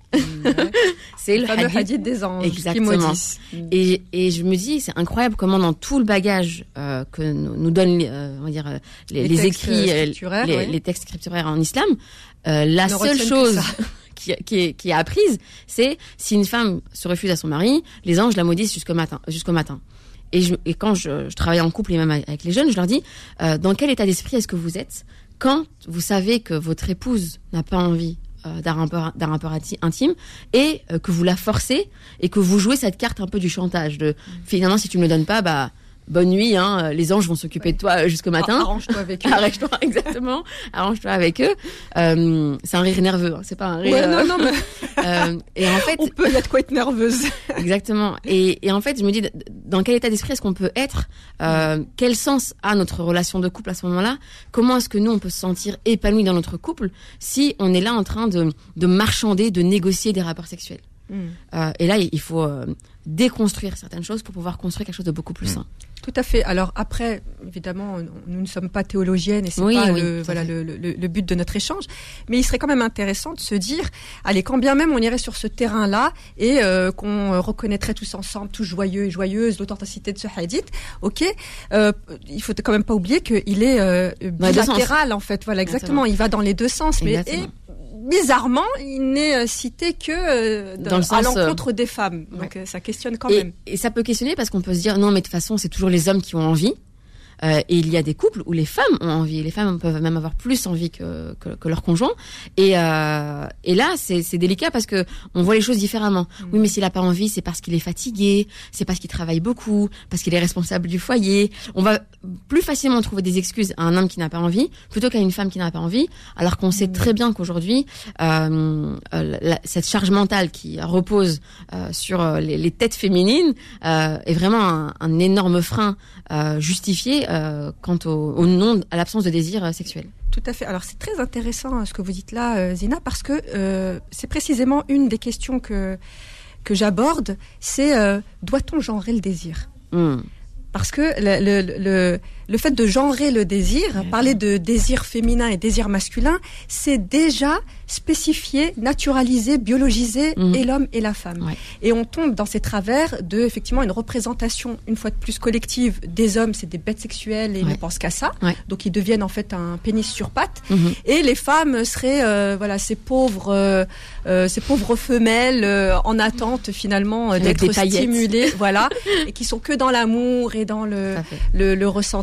c'est le, Le fameux hadith. hadith des anges Exactement. qui maudissent. Et, et je me dis, c'est incroyable comment dans tout le bagage euh, que nous, nous donnent euh, on va dire, euh, les, Les les textes, écrits, euh, euh, scripturaires, les, ouais. les textes scripturaires en islam, euh, la Ne seule retiennent que chose ça. qui, qui, est, qui est apprise, c'est si une femme se refuse à son mari, les anges la maudissent jusqu'au matin. Jusqu'au matin. Et, je, et quand je, je travaille en couple et même avec les jeunes, je leur dis, euh, dans quel état d'esprit est-ce que vous êtes quand vous savez que votre épouse n'a pas envie euh, d'un rapport, d'un rapport ati- intime et euh, que vous la forcez et que vous jouez cette carte un peu du chantage de finalement si tu me le donnes pas, bah bonne nuit, hein, les anges vont s'occuper de toi jusqu'au matin. Arrange-toi avec eux. Arrange-toi, exactement. Arrange-toi avec eux. Euh, c'est un rire nerveux, hein, c'est pas un rire. Ouais, non, non, mais euh, et en fait, on peut, il y a de quoi être nerveuse. exactement. Et, et en fait, je me dis, dans quel état d'esprit est-ce qu'on peut être euh, Quel sens a notre relation de couple à ce moment-là? Comment est-ce que nous, on peut se sentir épanoui dans notre couple si on est là en train de, de marchander, de négocier des rapports sexuels? Mm. Euh, et là, il faut euh, déconstruire certaines choses pour pouvoir construire quelque chose de beaucoup plus sain. Tout à fait. Alors après, évidemment, nous ne sommes pas théologiennes et c'est Oui, pas oui, le, tout à voilà, fait. le, le, le but de notre échange. Mais il serait quand même intéressant de se dire, allez, quand bien même on irait sur ce terrain-là et euh, qu'on reconnaîtrait tous ensemble, tous joyeux et joyeuses, l'authenticité de ce hadith, ok, euh, il faut quand même pas oublier qu'il est euh, Dans les deux sens. bilatéral en fait. Voilà, exactement. Exactement. Il va dans les deux sens. Mais Exactement. et, bizarrement, il n'est euh, cité que euh, Dans le à sens, l'encontre des femmes. Donc euh, ça questionne quand et, même. et ça peut questionner parce qu'on peut se dire non mais de toute façon c'est toujours les hommes qui ont envie. Euh, et il y a des couples où les femmes ont envie, les femmes peuvent même avoir plus envie que, que, que leur conjoint. Et, euh, et là, c'est, c'est délicat parce que on voit les choses différemment. Mmh. Oui, mais s'il a pas envie, c'est parce qu'il est fatigué, c'est parce qu'il travaille beaucoup, parce qu'il est responsable du foyer. On va plus facilement trouver des excuses à un homme qui n'a pas envie plutôt qu'à une femme qui n'a pas envie, alors qu'on mmh. sait très bien qu'aujourd'hui, euh, la, cette charge mentale qui repose euh, sur les, les têtes féminines euh, est vraiment un, un énorme frein euh, justifié Euh, quant au, au non, à l'absence de désir euh, sexuel. Tout à fait. Alors c'est très intéressant euh, ce que vous dites là, euh, Zina, parce que euh, c'est précisément une des questions que que j'aborde. C'est euh, doit-on genrer le désir? Mmh. Parce que le, le, le, le fait de genrer le désir, mmh. parler de désir féminin et désir masculin, c'est déjà spécifier, naturaliser, biologiser mmh. et l'homme et la femme. Ouais. Et on tombe dans ces travers de, effectivement, une représentation, une fois de plus, collective des hommes, c'est des bêtes sexuelles et ils ouais. ne pensent qu'à ça. Ouais. Donc ils deviennent en fait un pénis sur pattes. Mmh. Et les femmes seraient, euh, voilà, ces pauvres, euh, euh, ces pauvres femelles euh, en attente finalement euh, d'être stimulées, voilà, et qui sont que dans l'amour et dans le, le, le ressenti.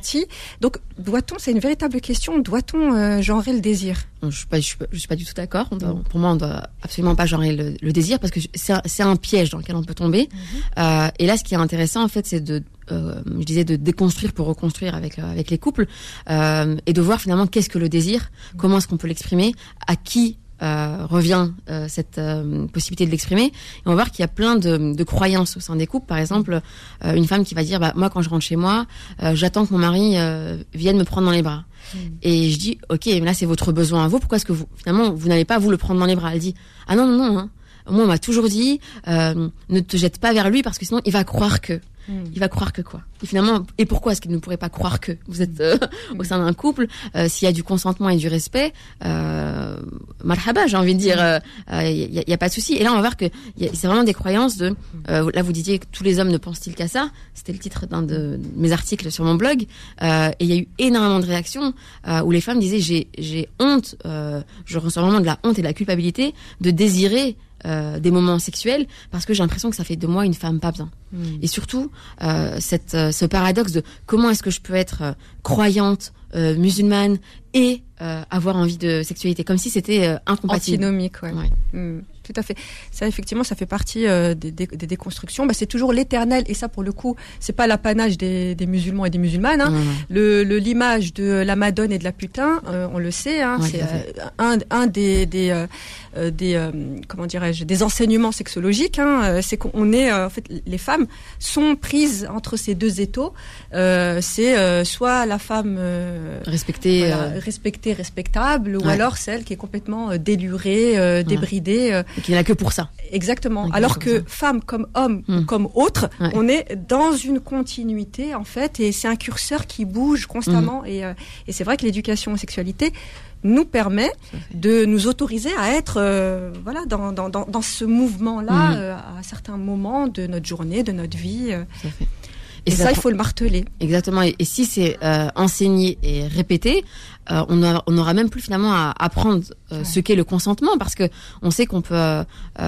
partie. Donc, doit-on, c'est une véritable question, doit-on euh, genrer le désir ? Je suis pas, je suis pas, je suis pas du tout d'accord. On doit, pour moi, on doit absolument pas genrer le, le désir parce que c'est un, c'est un piège dans lequel on peut tomber. Mm-hmm. Euh, et là, ce qui est intéressant, en fait, c'est de, euh, je disais, de déconstruire pour reconstruire avec avec les couples euh, et de voir finalement qu'est-ce que le désir, mm-hmm. comment est-ce qu'on peut l'exprimer, à qui Euh, revient euh, cette euh, possibilité de l'exprimer. Et on va voir qu'il y a plein de, de croyances au sein des couples. Par exemple, euh, une femme qui va dire bah, moi quand je rentre chez moi, euh, j'attends que mon mari euh, vienne me prendre dans les bras. Mmh. Et je dis ok, mais là c'est votre besoin à vous. Pourquoi est-ce que vous finalement vous n'allez pas vous le prendre dans les bras ? Elle dit ah non non non. Hein. Moi on m'a toujours dit euh, ne te jette pas vers lui parce que sinon il va croire que. Il va croire que quoi ? Et finalement, et pourquoi est-ce qu'il ne pourrait pas croire que vous êtes euh, au sein d'un couple euh, s'il y a du consentement et du respect, euh, marhaba, j'ai envie de dire, il euh, y, a, y a pas de souci. Et là, on va voir que y a, c'est vraiment des croyances de. Euh, là, vous disiez que tous les hommes ne pensent-ils qu'à ça ? C'était le titre d'un de mes articles sur mon blog. Euh, et il y a eu énormément de réactions euh, où les femmes disaient j'ai j'ai honte, euh, je ressens vraiment de la honte et de la culpabilité de désirer. Euh, des moments sexuels parce que j'ai l'impression que ça fait de moi une femme pas bien. Mmh. Et surtout euh, cette euh, ce paradoxe de comment est-ce que je peux être euh, croyante, euh, musulmane et euh, avoir envie de sexualité comme si c'était euh, incompatible. Antinomique, ouais. ouais. Mmh. Tout à fait. Ça, effectivement, ça fait partie euh, des, des, des déconstructions. Bah, c'est toujours l'éternel, et ça, pour le coup, c'est pas l'apanage des, des musulmans et des musulmanes. Hein. Mmh. Le, le l'image de la madone et de la putain, euh, on le sait. Hein, ouais, c'est euh, un, un des des euh, des euh, comment dirais-je, des enseignements sexologiques. Hein, c'est qu'on est, euh, en fait, les femmes sont prises entre ces deux étaux. Euh, c'est euh, soit la femme euh, respectée, voilà, euh... respectée, respectable, ou ouais. alors celle qui est complètement euh, délurée, euh, débridée. Euh, Et qui n'a que pour ça. Exactement. Okay, alors que ça. Femme comme homme, mmh. comme autre, ouais. on est dans une continuité en fait, et c'est un curseur qui bouge constamment. Mmh. Et, euh, et c'est vrai que l'éducation aux sexualités nous permet de nous autoriser à être, euh, voilà, dans, dans, dans, dans ce mouvement-là mmh. euh, à certains moments de notre journée, de notre vie. Euh. Et, et ça, ça, il faut le marteler. Exactement. Et, et si c'est euh, enseigné et répété, euh, on aura, on aura même plus finalement à apprendre euh, ouais. ce qu'est le consentement, parce que on sait qu'on peut euh,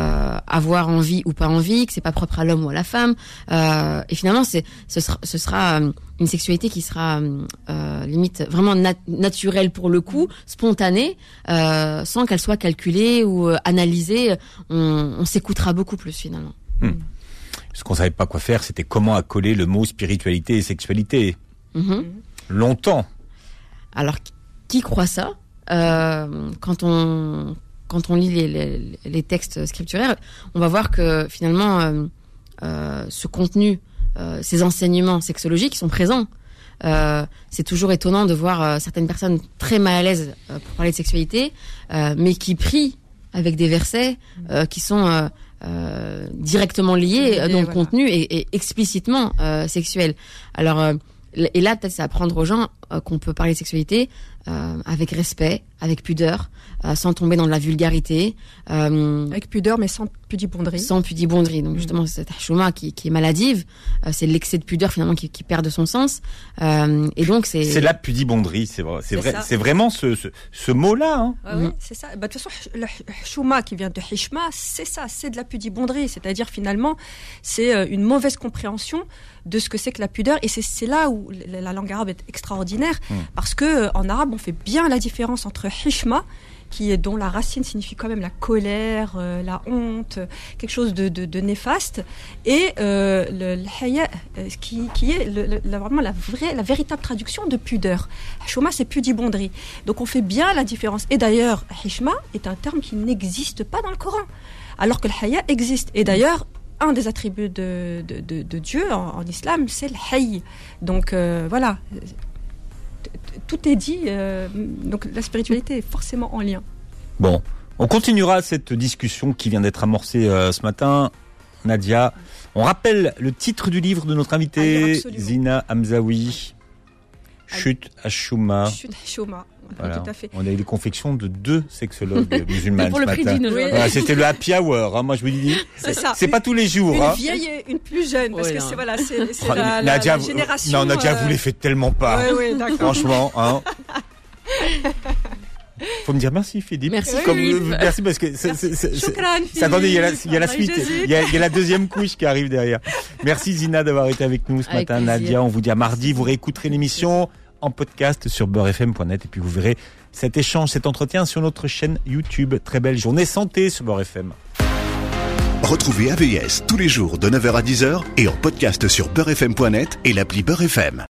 avoir envie ou pas envie, que c'est pas propre à l'homme ou à la femme. Euh, et finalement, c'est, ce sera, ce sera une sexualité qui sera euh, limite vraiment nat- naturelle pour le coup, spontanée, euh, sans qu'elle soit calculée ou euh, analysée. On, on s'écoutera beaucoup plus finalement. Hmm. Ce qu'on savait pas quoi faire, c'était comment accoler le mot spiritualité et sexualité. Mm-hmm. Longtemps. Alors, qui croit ça ? euh, Quand on quand on lit les, les, les textes scripturaires, on va voir que finalement, euh, euh, ce contenu, euh, ces enseignements sexologiques sont présents. Euh, c'est toujours étonnant de voir euh, certaines personnes très mal à l'aise euh, pour parler de sexualité, euh, mais qui prient avec des versets euh, qui sont euh, Euh, directement liés euh, dans le voilà. contenu et, et explicitement euh, sexuel. Alors, euh, et là, peut-être, c'est apprendre aux gens euh, qu'on peut parler de sexualité euh, avec respect, avec pudeur, euh, sans tomber dans de la vulgarité. Euh, avec pudeur, mais sans pudibonderie. Sans pudibonderie. Donc, justement, mmh. cette hashouma qui, qui est maladive, euh, c'est l'excès de pudeur, finalement, qui, qui perd de son sens. Euh, et donc, c'est... C'est la pudibonderie, c'est vrai. C'est, c'est, vrai, c'est vraiment ce, ce, ce mot-là. Hein. Ouais, mmh. ouais, c'est ça. Bah, de toute façon, le hashouma qui vient de hishma, c'est ça, c'est de la pudibonderie. C'est-à-dire, finalement, c'est euh, une mauvaise compréhension de ce que c'est que la pudeur. Et c'est, c'est là où la, la langue arabe est extraordinaire, mmh. parce que euh, en arabe, on fait bien la différence entre hishma, qui est, dont la racine signifie quand même la colère, euh, la honte, quelque chose de, de, de néfaste, et euh, le, le haya, euh, qui, qui est le, le, la, vraiment la vraie, la véritable traduction de pudeur. Hishma, c'est pudibonderie. Donc on fait bien la différence. Et d'ailleurs, hishma est un terme qui n'existe pas dans le Coran, alors que le haya existe. Et d'ailleurs, un des attributs de, de, de, de Dieu en, en islam, c'est le hayy. Donc euh, voilà. Tout est dit, euh, donc la spiritualité est forcément en lien. Bon, on continuera cette discussion qui vient d'être amorcée euh, ce matin. Nadia, on rappelle le titre du livre de notre invitée, Zina Hamzaoui, Chut Hashouma. Chut Hashouma. Voilà. Tout à fait. On a eu les confections de deux sexologues musulmanes pour ce le prix matin. d'une oui. Voilà, c'était le happy hour. Hein, moi, je vous dis, c'est ça. C'est pas tous les jours. Une hein. vieille et une plus jeune, parce oui, que non. c'est voilà, c'est, c'est Oh, la, la, Nadia, la génération. Non, Nadia, euh... vous les faites tellement pas. Oui, oui, d'accord. Franchement, hein. Faut me dire merci, Philippe. Merci, Comme, Philippe. euh, merci parce que c'est, c'est, c'est, Shukran, c'est, attendez, il y a la, il y a la Philippe. suite, il y a, il y a la deuxième couche qui arrive derrière. Merci Zina d'avoir été avec nous ce Avec matin, plaisir. Nadia. On vous dit à mardi. Vous réécouterez l'émission en podcast sur beurre f m point net et puis vous verrez cet échange, cet entretien sur notre chaîne YouTube. Très belle journée santé sur Beurre F M. Retrouvez A V S tous les jours de neuf heures à dix heures et en podcast sur beurre f m point net et l'appli Beurre F M.